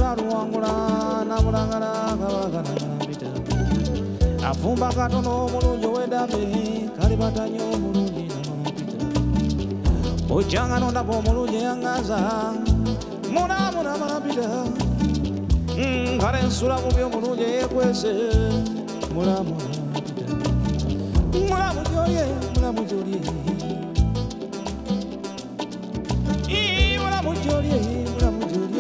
Ajatula luwangula namulagala kabagana malambita. Afumba katono mulungi ow'eddabe kalibata nnyo omulungi namalambita. Ojjanga ndabo omulungi eyangaza mulamula malambita. Kale nsula bubi omulungi eyeekwese mulamula malambita. Mulamu gy'olye mulamu gy'olye mulamu gy'olye mulamu gy'olye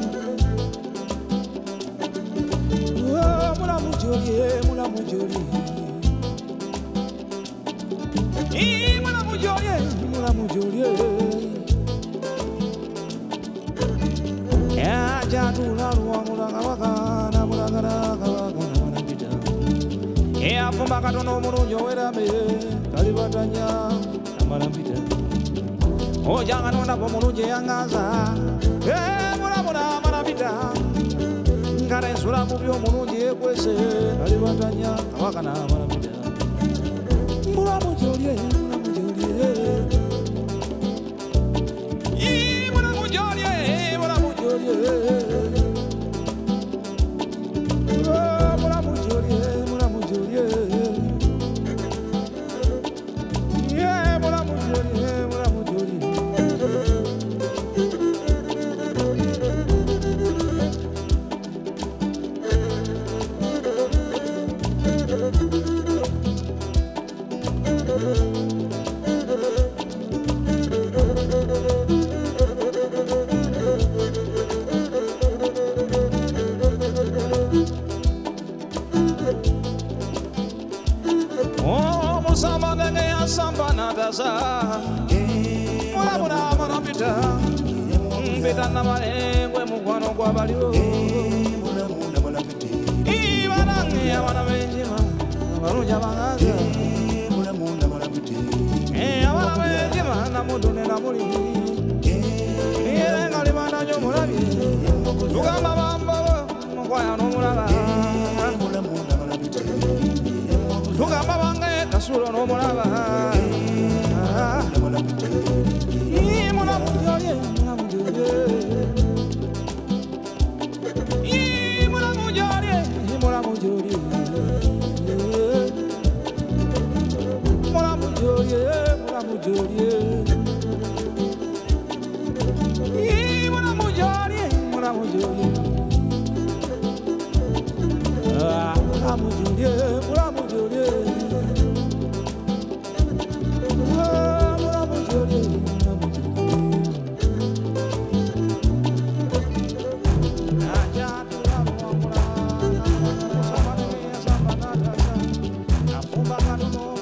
mulamu gy'olye mulamu gy'olye mulamu gy'olye mulamu gy'olye. Ajatula luwangula kabaka namulagala kabaka namalambita. Afumba katono omulungi ow'eddabe kalibatanya namalambita. Ojjanga ndabo omulungi eyangaza mulamula malambita. Kale nsula bubi omulungi eyeekwese kalibatanya kabaka namalambita. Mulamu gy'olye mulamu gy'olye mulamu gy'olye mulamu gy'olye mulamu gy'olye mulamu gy'olye mulamu gy'olye mulamu gy'olye. Omusamba ndenge yasamba nataza mulamula malambita. Mpita namalengwe mukwano gw'abaliwo banange abaana b'enjima abalungi abangaza abaana b'enjima namudune namuli era nga libanda gy'omulabye tugamba bambawo mukwaya n'omulaba tugamba bange kasulo n'omulaba. Mulamu gy'olye mulamu gy'olye mulamu gy'olye mulamu gy'olye mulamu gy'olye mulamu gy'olye mulamu gy'olye mulamu gy'olye mulamu gy'olye mulamu gy'olye. Afumba katono